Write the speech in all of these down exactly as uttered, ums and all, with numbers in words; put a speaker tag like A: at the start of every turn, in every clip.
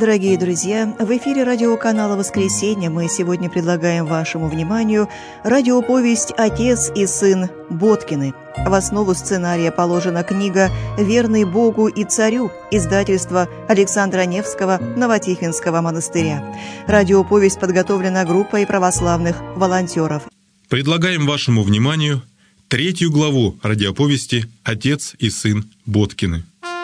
A: Дорогие друзья, в эфире радиоканала «Воскресенье» мы сегодня предлагаем вашему вниманию радиоповесть «Отец и сын Боткины». В основу сценария положена книга «Верный Богу и царю» издательства Александра Невского Новотихвинского монастыря. Радиоповесть подготовлена группой православных волонтеров.
B: Предлагаем вашему вниманию третью главу радиоповести «Отец и сын Боткины».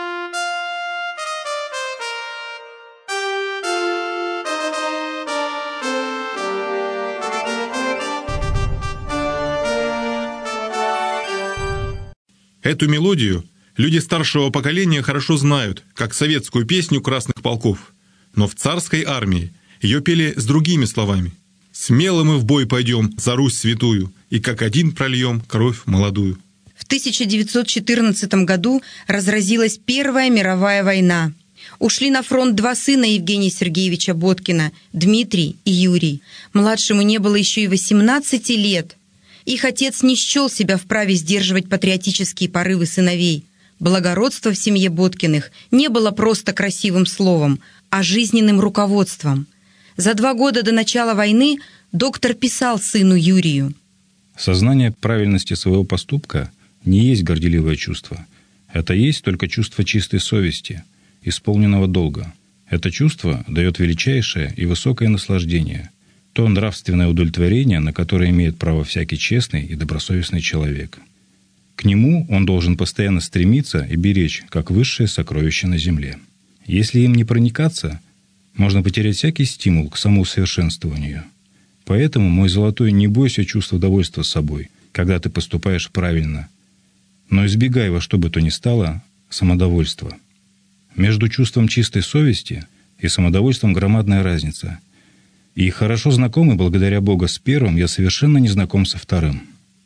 B: Эту мелодию люди старшего поколения хорошо знают, как советскую песню красных полков, но в царской армии ее пели с другими словами. «Смело мы в бой пойдем за Русь святую, и как один прольем кровь молодую».
C: В тысяча девятьсот четырнадцатом году разразилась Первая мировая война. Ушли на фронт два сына Евгения Сергеевича Боткина, Дмитрий и Юрий. Младшему не было еще и восемнадцати лет. Их отец не счел себя вправе сдерживать патриотические порывы сыновей. Благородство в семье Боткиных не было просто красивым словом, а жизненным руководством. За два года до начала войны доктор писал сыну Юрию:
D: «Сознание правильности своего поступка не есть горделивое чувство. Это есть только чувство чистой совести, исполненного долга. Это чувство дает величайшее и высокое наслаждение, то нравственное удовлетворение, на которое имеет право всякий честный и добросовестный человек. К нему он должен постоянно стремиться и беречь, как высшее сокровище на земле. Если им не проникаться, можно потерять всякий стимул к самоусовершенствованию. Поэтому, мой золотой, не бойся чувства довольства собой, когда ты поступаешь правильно, но избегай во что бы то ни стало самодовольства. Между чувством чистой совести и самодовольством громадная разница. И хорошо знакомый, благодаря Богу, с первым, я совершенно не знаком со вторым.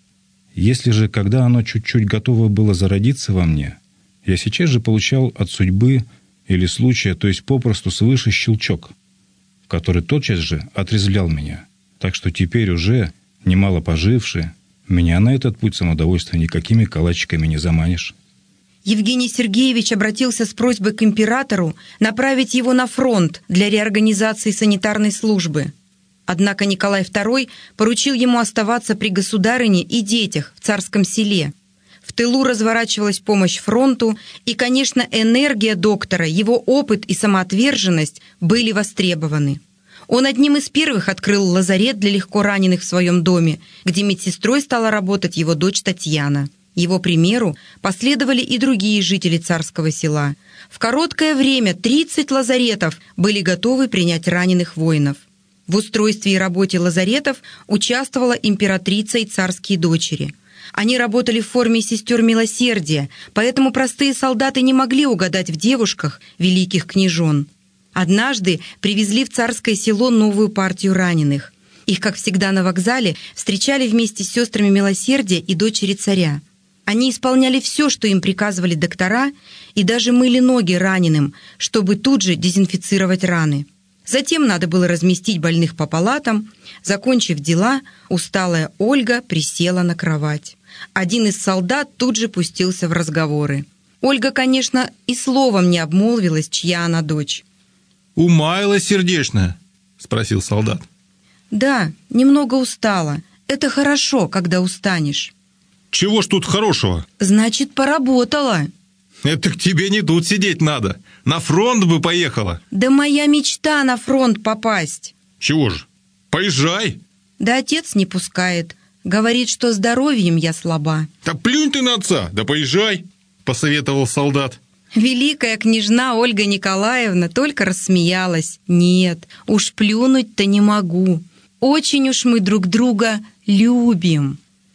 D: Если же, когда оно чуть-чуть готово было зародиться во мне, я сейчас же получал от судьбы или случая, то есть попросту свыше щелчок, который тотчас же отрезвлял меня. Так что теперь уже, немало поживши, меня на этот путь самодовольства никакими калачиками не заманишь».
C: Евгений Сергеевич обратился с просьбой к императору направить его на фронт для реорганизации санитарной службы. Однако Николай второй поручил ему оставаться при государыне и детях в Царском Селе. В тылу разворачивалась помощь фронту, и, конечно, энергия доктора, его опыт и самоотверженность были востребованы. Он одним из первых открыл лазарет для легко раненых в своем доме, где медсестрой стала работать его дочь Татьяна. Его примеру последовали и другие жители Царского Села. В короткое время тридцать лазаретов были готовы принять раненых воинов. В устройстве и работе лазаретов участвовала императрица и царские дочери. Они работали в форме сестер милосердия, поэтому простые солдаты не могли угадать в девушках великих княжон. Однажды привезли в Царское Село новую партию раненых. Их, как всегда на вокзале, встречали вместе с сестрами милосердия и дочери царя. Они исполняли все, что им приказывали доктора, и даже мыли ноги раненым, чтобы тут же дезинфицировать раны. Затем надо было разместить больных по палатам. Закончив дела, усталая Ольга присела на кровать. Один из солдат тут же пустился в разговоры. Ольга, конечно, и словом не обмолвилась, чья она дочь.
B: «Умаялась сердечная?» — спросил солдат.
C: «Да, немного устала. Это хорошо, когда устанешь».
B: «Чего ж тут хорошего?»
C: «Значит, поработала».
B: «Это к тебе не тут сидеть надо. На фронт бы поехала».
C: «Да моя мечта на фронт попасть».
B: «Чего же? Поезжай».
C: «Да отец не пускает. Говорит, что здоровьем я слаба».
B: «Да плюнь ты на отца, да поезжай», — посоветовал солдат.
C: Великая княжна Ольга Николаевна только рассмеялась. «Нет, уж плюнуть-то не могу. Очень уж мы друг друга любим».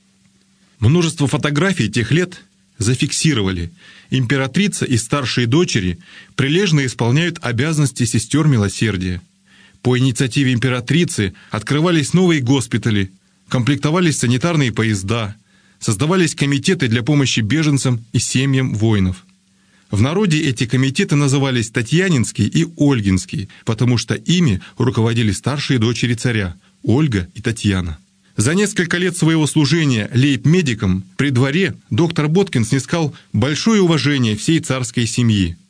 B: Множество фотографий тех лет зафиксировали. Императрица и старшие дочери прилежно исполняют обязанности сестер милосердия. По инициативе императрицы открывались новые госпитали, комплектовались санитарные поезда, создавались комитеты для помощи беженцам и семьям воинов. В народе эти комитеты назывались Татьянинские и Ольгинские, потому что ими руководили старшие дочери царя – Ольга и Татьяна. За несколько лет своего служения лейб-медиком при дворе доктор Боткин снискал большое уважение всей царской семьи.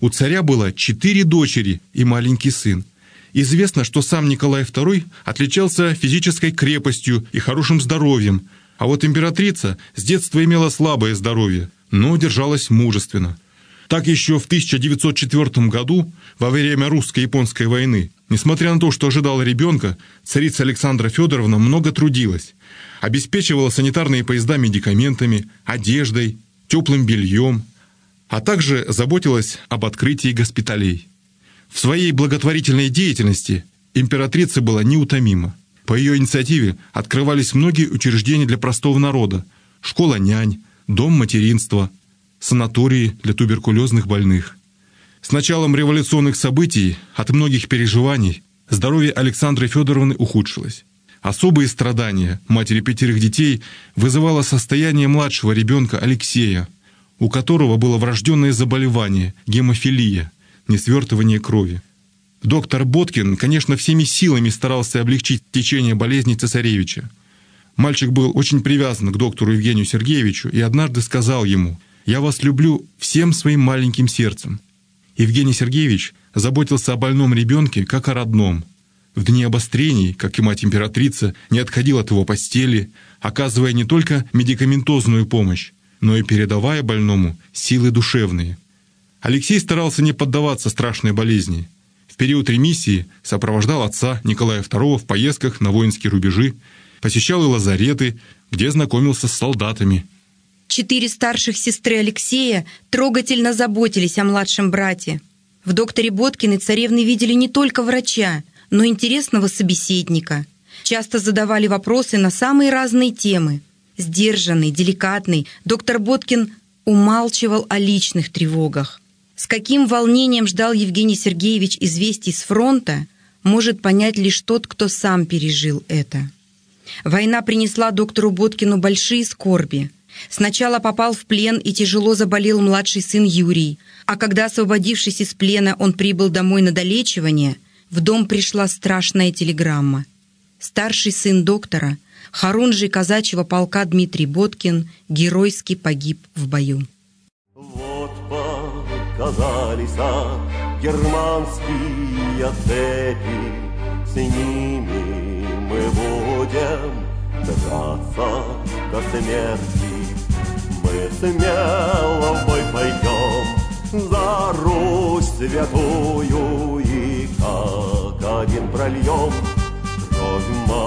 B: У царя было четыре дочери и маленький сын. Известно, что сам Николай второй отличался физической крепостью и хорошим здоровьем, а вот императрица с детства имела слабое здоровье, но держалась мужественно. Так еще в тысяча девятьсот четвёртом году, во время русско-японской войны, несмотря на то, что ожидала ребенка, царица Александра Федоровна много трудилась, обеспечивала санитарные поезда медикаментами, одеждой, теплым бельем, а также заботилась об открытии госпиталей. В своей благотворительной деятельности императрица была неутомима. По ее инициативе открывались многие учреждения для простого народа: школа нянь, дом материнства, санатории для туберкулезных больных. С началом революционных событий, от многих переживаний, здоровье Александры Федоровны ухудшилось. Особые страдания матери пятерых детей вызывало состояние младшего ребенка Алексея, у которого было врожденное заболевание – гемофилия, несвертывание крови. Доктор Боткин, конечно, всеми силами старался облегчить течение болезни цесаревича. Мальчик был очень привязан к доктору Евгению Сергеевичу и однажды сказал ему: «Я вас люблю всем своим маленьким сердцем». Евгений Сергеевич заботился о больном ребенке как о родном. В дни обострений, как и мать-императрица, не отходил от его постели, оказывая не только медикаментозную помощь, но и передавая больному силы душевные. Алексей старался не поддаваться страшной болезни. В период ремиссии сопровождал отца Николая второго в поездках на воинские рубежи, посещал и лазареты, где знакомился с солдатами.
C: Четыре старших сестры Алексея трогательно заботились о младшем брате. В докторе Боткиной царевны видели не только врача, но интересного собеседника. Часто задавали вопросы на самые разные темы. Сдержанный, деликатный, доктор Боткин умалчивал о личных тревогах. С каким волнением ждал Евгений Сергеевич известий с фронта, может понять лишь тот, кто сам пережил это. Война принесла доктору Боткину большие скорби. Сначала попал в плен и тяжело заболел младший сын Юрий, а когда, освободившись из плена, он прибыл домой на долечивание, в дом пришла страшная телеграмма. Старший сын доктора, хорунжий казачьего полка Дмитрий Боткин, геройски погиб в бою.
E: Вот показались германские цепи, с ними мы будем драться до смерти. Мы смело в бой пойдем за Русь святую и как один прольем кровь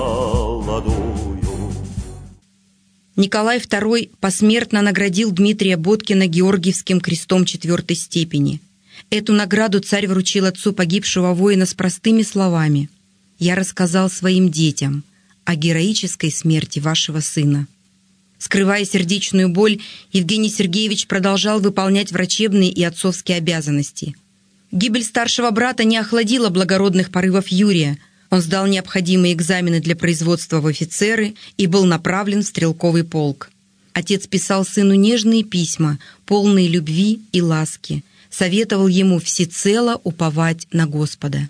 E: молодую.
C: Николай второй посмертно наградил Дмитрия Боткина Георгиевским крестом четвертой степени. Эту награду царь вручил отцу погибшего воина с простыми словами: «Я рассказал своим детям о героической смерти вашего сына». Скрывая сердечную боль, Евгений Сергеевич продолжал выполнять врачебные и отцовские обязанности. Гибель старшего брата не охладила благородных порывов Юрия. Он сдал необходимые экзамены для производства в офицеры и был направлен в стрелковый полк. Отец писал сыну нежные письма, полные любви и ласки, советовал ему всецело уповать на Господа.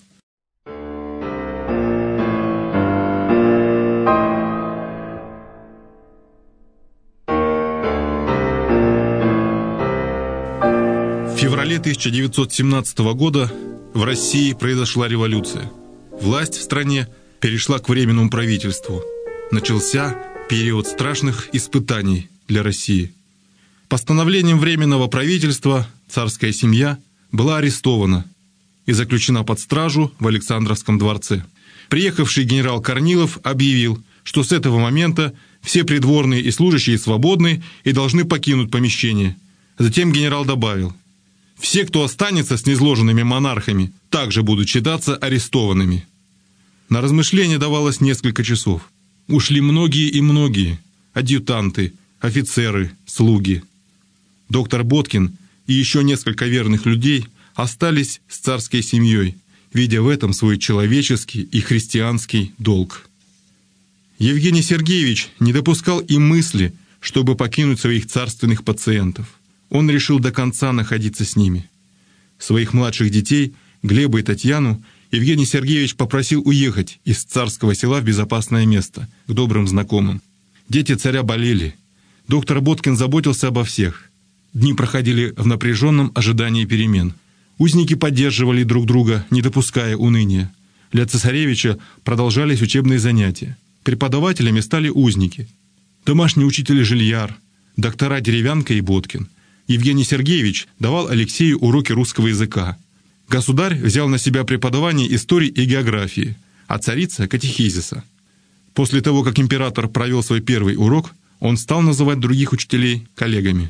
B: В феврале тысяча девятьсот семнадцатого года в России произошла революция. Власть в стране перешла к Временному правительству. Начался период страшных испытаний для России. Постановлением Временного правительства царская семья была арестована и заключена под стражу в Александровском дворце. Приехавший генерал Корнилов объявил, что с этого момента все придворные и служащие свободны и должны покинуть помещение. Затем генерал добавил: «Все, кто останется с низложенными монархами, также будут считаться арестованными». На размышление давалось несколько часов. Ушли многие и многие – адъютанты, офицеры, слуги. Доктор Боткин и еще несколько верных людей остались с царской семьей, видя в этом свой человеческий и христианский долг. Евгений Сергеевич не допускал и мысли, чтобы покинуть своих царственных пациентов. Он решил до конца находиться с ними. Своих младших детей, Глеба и Татьяну, Евгений Сергеевич попросил уехать из царского села в безопасное место, к добрым знакомым. Дети царя болели. Доктор Боткин заботился обо всех. Дни проходили в напряженном ожидании перемен. Узники поддерживали друг друга, не допуская уныния. Для цесаревича продолжались учебные занятия. Преподавателями стали узники. Домашний учитель Жильяр, доктора Деревянко и Боткин. Евгений Сергеевич давал Алексею уроки русского языка. Государь взял на себя преподавание истории и географии, а царица – катехизиса. После того, как император провел свой первый урок, он стал называть других учителей коллегами.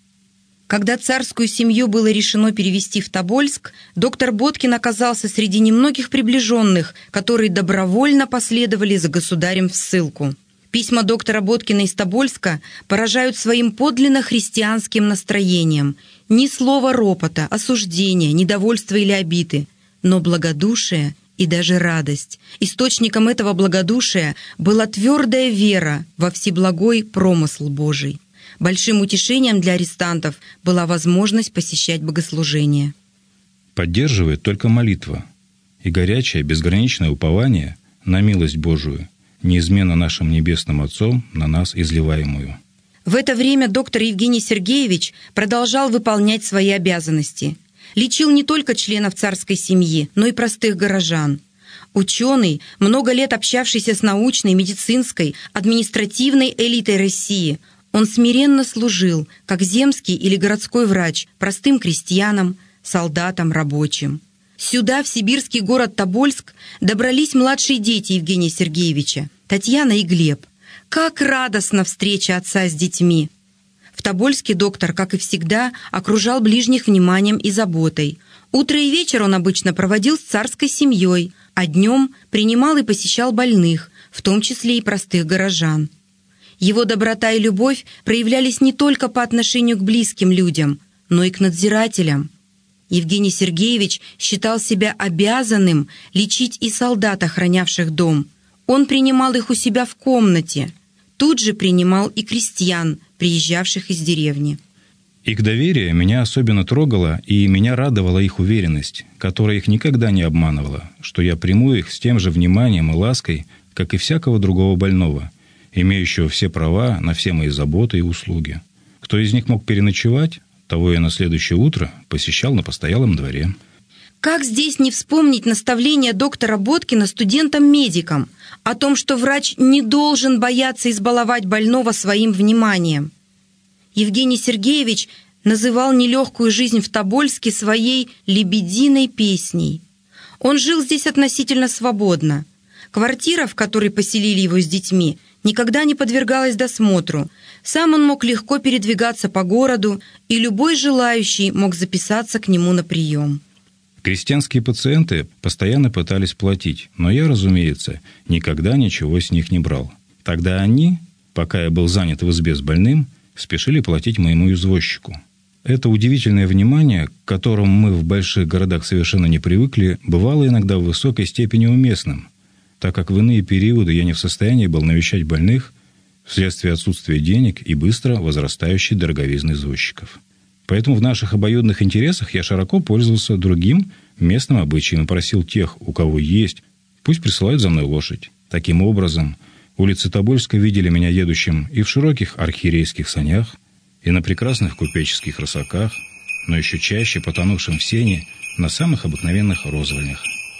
C: Когда царскую семью было решено перевести в Тобольск, доктор Боткин оказался среди немногих приближенных, которые добровольно последовали за государем в ссылку. Письма доктора Боткина из Тобольска поражают своим подлинно христианским настроением. Ни слова ропота, осуждения, недовольства или обиды, но благодушие и даже радость. Источником этого благодушия была твердая вера во всеблагой промысл Божий. Большим утешением для арестантов была возможность посещать богослужения.
D: Поддерживает только молитва и горячее безграничное упование на милость Божию, неизменно нашим Небесным Отцом на нас изливаемую.
C: В это время доктор Евгений Сергеевич продолжал выполнять свои обязанности. Лечил не только членов царской семьи, но и простых горожан. Ученый, много лет общавшийся с научной, медицинской, административной элитой России, он смиренно служил, как земский или городской врач, простым крестьянам, солдатам, рабочим. Сюда, в сибирский город Тобольск, добрались младшие дети Евгения Сергеевича, Татьяна и Глеб. Как радостна встреча отца с детьми! В Тобольске доктор, как и всегда, окружал ближних вниманием и заботой. Утро и вечер он обычно проводил с царской семьей, а днем принимал и посещал больных, в том числе и простых горожан. Его доброта и любовь проявлялись не только по отношению к близким людям, но и к надзирателям. Евгений Сергеевич считал себя обязанным лечить и солдат, охранявших дом. Он принимал их у себя в комнате. Тут же принимал и крестьян, приезжавших из деревни.
D: Их доверие меня особенно трогало, и меня радовала их уверенность, которая их никогда не обманывала, что я приму их с тем же вниманием и лаской, как и всякого другого больного, имеющего все права на все мои заботы и услуги. Кто из них мог переночевать, того я на следующее утро посещал на постоялом дворе.
C: Как здесь не вспомнить наставление доктора Боткина студентам-медикам о том, что врач не должен бояться избаловать больного своим вниманием? Евгений Сергеевич называл нелегкую жизнь в Тобольске своей «лебединой песней». Он жил здесь относительно свободно. Квартира, в которой поселили его с детьми, никогда не подвергалась досмотру. Сам он мог легко передвигаться по городу, и любой желающий мог записаться к нему на прием.
D: Крестьянские пациенты постоянно пытались платить, но я, разумеется, никогда ничего с них не брал. Тогда они, пока я был занят в избе с больным, спешили платить моему извозчику. Это удивительное внимание, к которому мы в больших городах совершенно не привыкли, бывало иногда в высокой степени уместным, так как в иные периоды я не в состоянии был навещать больных вследствие отсутствия денег и быстро возрастающей дороговизны извозчиков. Поэтому в наших обоюдных интересах я широко пользовался другим местным обычаем и просил тех, у кого есть, пусть присылают за мной лошадь. Таким образом, улицы Тобольска видели меня едущим и в широких архиерейских санях, и на прекрасных купеческих рысаках, но еще чаще потонувшим в сене на самых обыкновенных розвальнях.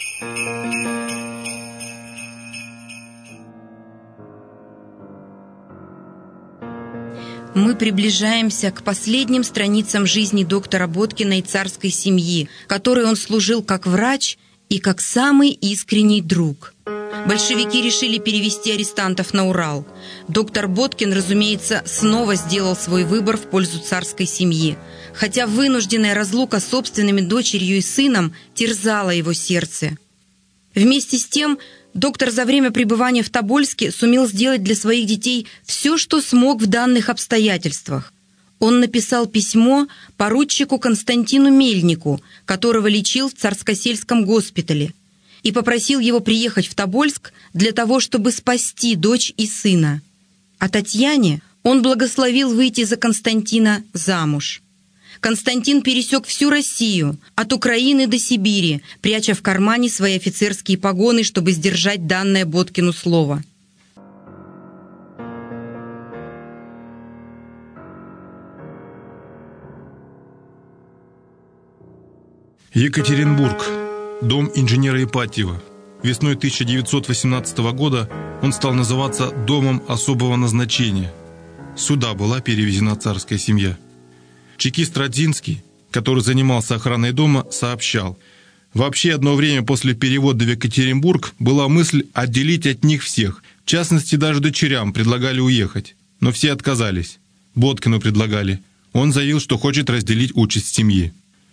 C: Мы приближаемся к последним страницам жизни доктора Боткина и царской семьи, которой он служил как врач и как самый искренний друг. Большевики решили перевести арестантов на Урал. Доктор Боткин, разумеется, снова сделал свой выбор в пользу царской семьи, хотя вынужденная разлука с собственными дочерью и сыном терзала его сердце. Вместе с тем, доктор за время пребывания в Тобольске сумел сделать для своих детей все, что смог в данных обстоятельствах. Он написал письмо поручику Константину Мельнику, которого лечил в Царскосельском госпитале, и попросил его приехать в Тобольск для того, чтобы спасти дочь и сына. А Татьяне он благословил выйти за Константина замуж. Константин пересек всю Россию, от Украины до Сибири, пряча в кармане свои офицерские погоны, чтобы сдержать данное Боткину слово.
B: Екатеринбург. Дом инженера Ипатьева. Весной тысяча девятьсот восемнадцатого года он стал называться «Домом особого назначения». Сюда была перевезена царская семья. Чекист Радзинский, который занимался охраной дома, сообщал: «Вообще, одно время после перевода в Екатеринбург была мысль отделить от них всех. В частности, даже дочерям предлагали уехать. Но все отказались. Боткину предлагали. Он заявил, что хочет разделить участь семьи».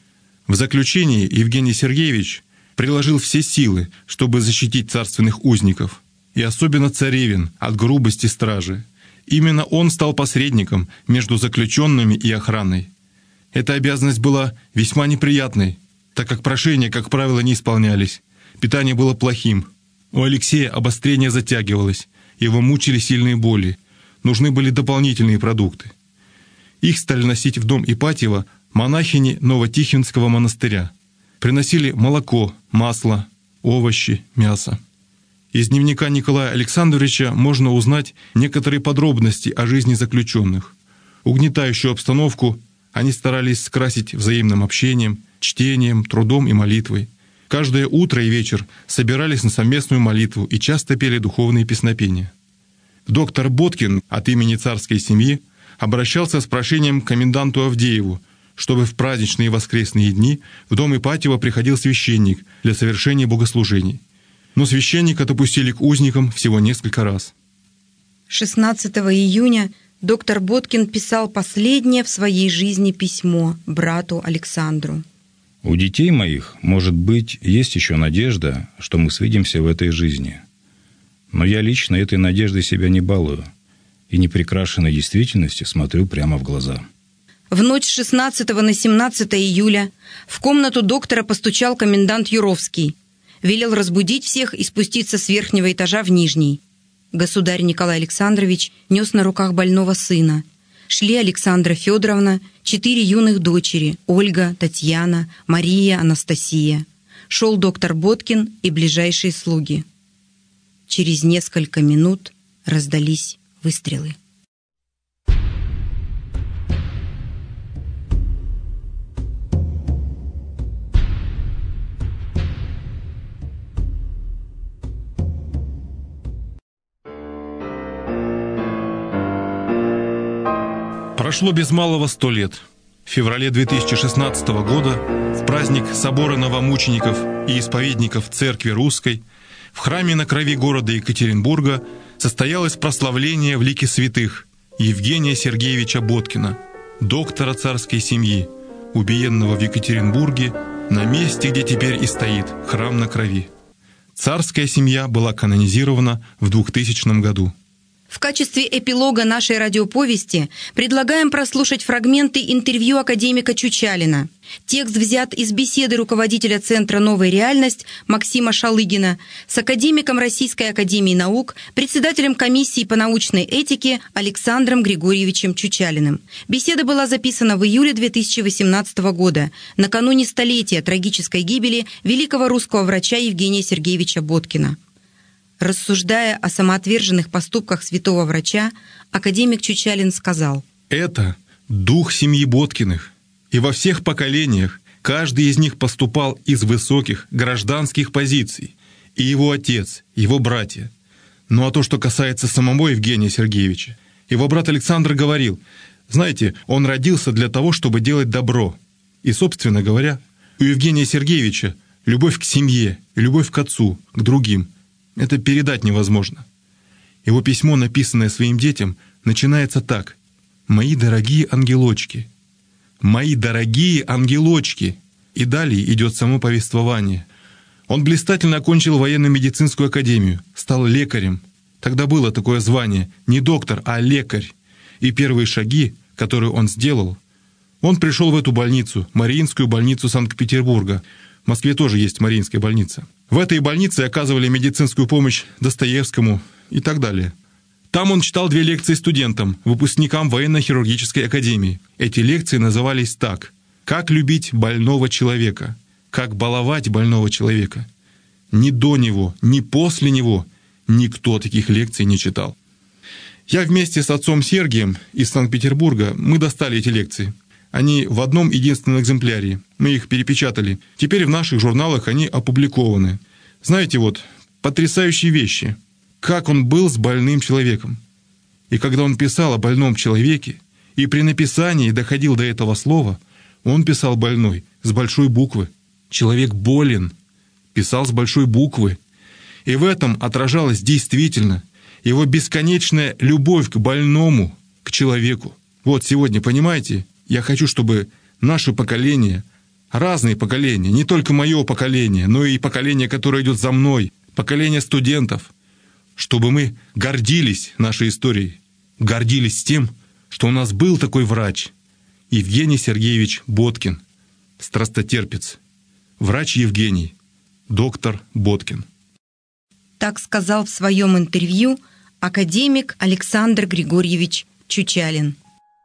B: В заключении Евгений Сергеевич приложил все силы, чтобы защитить царственных узников, и особенно царевин от грубости стражи. Именно он стал посредником между заключенными и охраной. Эта обязанность была весьма неприятной, так как прошения, как правило, не исполнялись. Питание было плохим. У Алексея обострение затягивалось, его мучили сильные боли. Нужны были дополнительные продукты. Их стали носить в дом Ипатьева монахини Новотихвинского монастыря. Приносили молоко, масло, овощи, мясо. Из дневника Николая Александровича можно узнать некоторые подробности о жизни заключенных. Угнетающую обстановку они старались скрасить взаимным общением, чтением, трудом и молитвой. Каждое утро и вечер собирались на совместную молитву и часто пели духовные песнопения. Доктор Боткин от имени царской семьи обращался с прошением к коменданту Авдееву, чтобы в праздничные и воскресные дни в дом Ипатьева приходил священник для совершения богослужений. Но священника допустили к узникам всего несколько раз.
C: шестнадцатого июня доктор Боткин писал последнее в своей жизни письмо брату Александру.
D: «У детей моих, может быть, есть еще надежда, что мы свидимся в этой жизни. Но я лично этой надеждой себя не балую и неприкрашенной действительности смотрю прямо в глаза».
C: В ночь с шестнадцатого на семнадцатое июля в комнату доктора постучал комендант Юровский. Велел разбудить всех и спуститься с верхнего этажа в нижний. Государь Николай Александрович нес на руках больного сына. Шли Александра Федоровна, четыре юных дочери – Ольга, Татьяна, Мария, Анастасия. Шел доктор Боткин и ближайшие слуги. Через несколько минут раздались выстрелы.
B: Прошло без малого сто лет. В феврале две тысячи шестнадцатого года, в праздник собора новомучеников и исповедников Церкви Русской, в храме на крови города Екатеринбурга состоялось прославление в лике святых Евгения Сергеевича Боткина, доктора царской семьи, убиенного в Екатеринбурге, на месте, где теперь и стоит храм на крови. Царская семья была канонизирована в двухтысячном году.
C: В качестве эпилога нашей радиоповести предлагаем прослушать фрагменты интервью академика Чучалина. Текст взят из беседы руководителя Центра «Новая реальность» Максима Шалыгина с академиком Российской академии наук, председателем комиссии по научной этике Александром Григорьевичем Чучалиным. Беседа была записана в июле две тысячи восемнадцатого года, накануне столетия трагической гибели великого русского врача Евгения Сергеевича Боткина. Рассуждая о самоотверженных поступках святого врача, академик Чучалин сказал:
B: «Это дух семьи Боткиных, и во всех поколениях каждый из них поступал из высоких гражданских позиций, и его отец, его братья. Ну а то, что касается самого Евгения Сергеевича, его брат Александр говорил, знаете, он родился для того, чтобы делать добро. И, собственно говоря, у Евгения Сергеевича любовь к семье, любовь к отцу, к другим – это передать невозможно. Его письмо, написанное своим детям, начинается так: «Мои дорогие ангелочки, мои дорогие ангелочки». И далее идет само повествование. Он блистательно окончил военно-медицинскую академию, стал лекарем. Тогда было такое звание, не доктор, а лекарь. И первые шаги, которые он сделал, он пришел в эту больницу, Мариинскую больницу Санкт-Петербурга. В Москве тоже есть Мариинская больница. В этой больнице оказывали медицинскую помощь Достоевскому и так далее. Там он читал две лекции студентам, выпускникам военно-хирургической академии. Эти лекции назывались так: «Как любить больного человека», «Как баловать больного человека». Ни до него, ни после него никто таких лекций не читал. Я вместе с отцом Сергием из Санкт-Петербурга, мы достали эти лекции. Они в одном единственном экземпляре. Мы их перепечатали. Теперь в наших журналах они опубликованы. Знаете, вот, потрясающие вещи. Как он был с больным человеком. И когда он писал о больном человеке, и при написании доходил до этого слова, он писал больной с большой буквы. Человек болен. Писал с большой буквы. И в этом отражалась действительно его бесконечная любовь к больному, к человеку. Вот сегодня, понимаете, я хочу, чтобы наше поколение, разные поколения, не только мое поколение, но и поколение, которое идет за мной, поколение студентов, чтобы мы гордились нашей историей, гордились тем, что у нас был такой врач, Евгений Сергеевич Боткин, страстотерпец, врач Евгений, доктор Боткин.
C: Так сказал в своем интервью академик Александр Григорьевич Чучалин.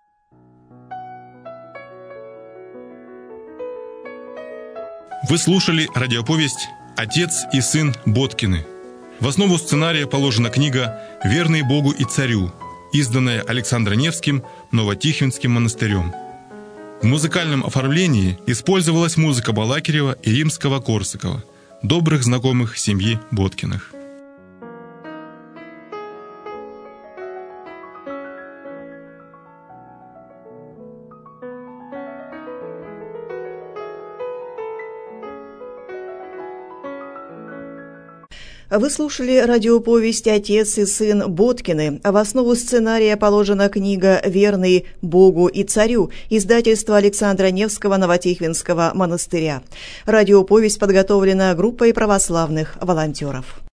B: Вы слушали радиоповесть «Отец и сын Боткины». В основу сценария положена книга «Верный Богу и царю», изданная Александро-Невским Новотихвинским монастырем. В музыкальном оформлении использовалась музыка Балакирева и Римского-Корсакова, добрых знакомых семьи Боткиных.
A: Вы слушали радиоповесть «Отец и сын Боткины». В основу сценария положена книга «Верный Богу и царю», издательство Александра Невского Новотихвинского монастыря. Радиоповесть подготовлена группой православных волонтеров.